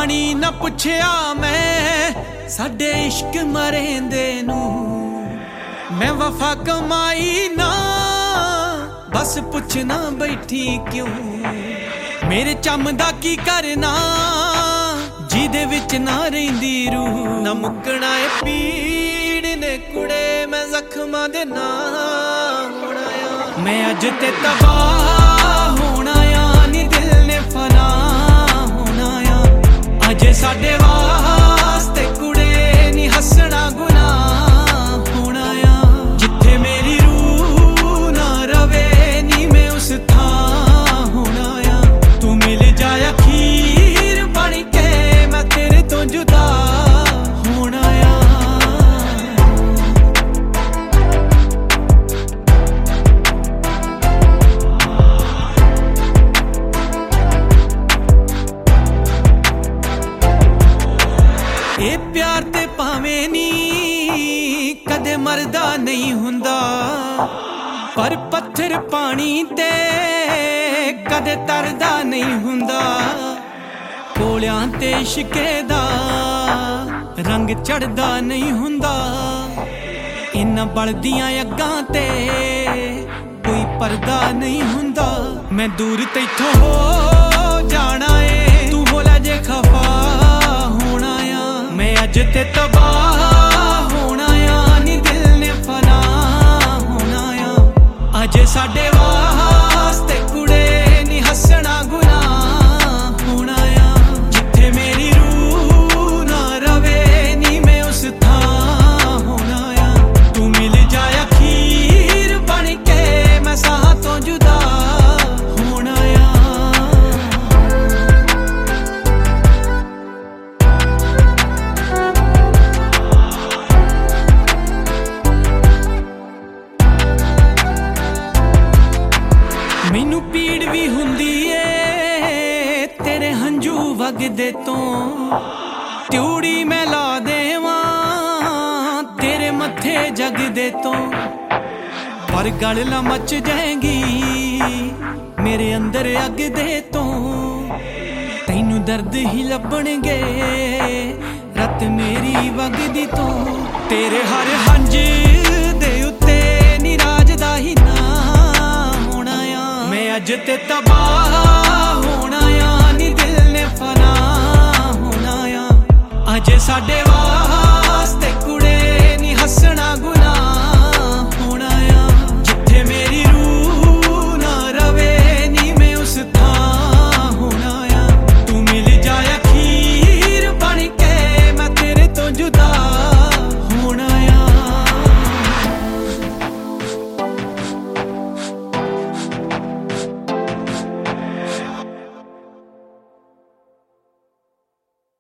पानी ना पुछया मैं साडे इश्क मरेंदे नू मैं वफा कमाई ना बस पुछना बैठी क्यों मेरे चम दा की करना जिदे विच ना रहिंदी रूह ना मुकना ए पीड़ ने कुड़े मैं जख्मां दे ना होना आ मैं अज ते तबाह होना आ नी दिल ने फना होना आ अज साडे वास्ते कुड़े नी हसना गुनाह होना आ जिथे मेरी रूह ना रवे नी मैं उस थां होना आ तू मिल जाए अखीर बन के मैं तेरे तो जुदा होना आ ये प्यार ते भावें नी कदे मरदा नहीं हुंदा पर पत्थर पानी ते कदे तरदा नहीं हुंदा कोलियां ते इश्के दा रंग चढ़दा नहीं हुंदा इन्ना बलदियां अग्गां ते कोई पर्दा नहीं हुंदा मैं दूर तैथों हो जाना ए तू बोला जे खफा होना आ मैं अज ते तबाह होना आ नी दिल ने फना होना आ अज साडे वास्ते कुड़े नी हसना गुनाह होना आ जिथे मेरी रूह ना रवे नी मैं उस थां होना आ तू मिल जाए अखीर बन के मैं साह तो जुदा होना आ मैनू पीड़ भी हुंदी ए तेरे हंझू वगदे तो त्यूड़ी मैं ला देवां तेरे मत्थे जगदे तो पर गल ना मच जाएगी मेरे अंदर अग दे तो तैनू दर्द ही लभणगे रत मेरी वगदी तो तेरे हर हंझ दे उत्ते निराज दा ही ना होना आ मैं अज ते तबाह होना आ नी दिल ने फना होना आ अज साडे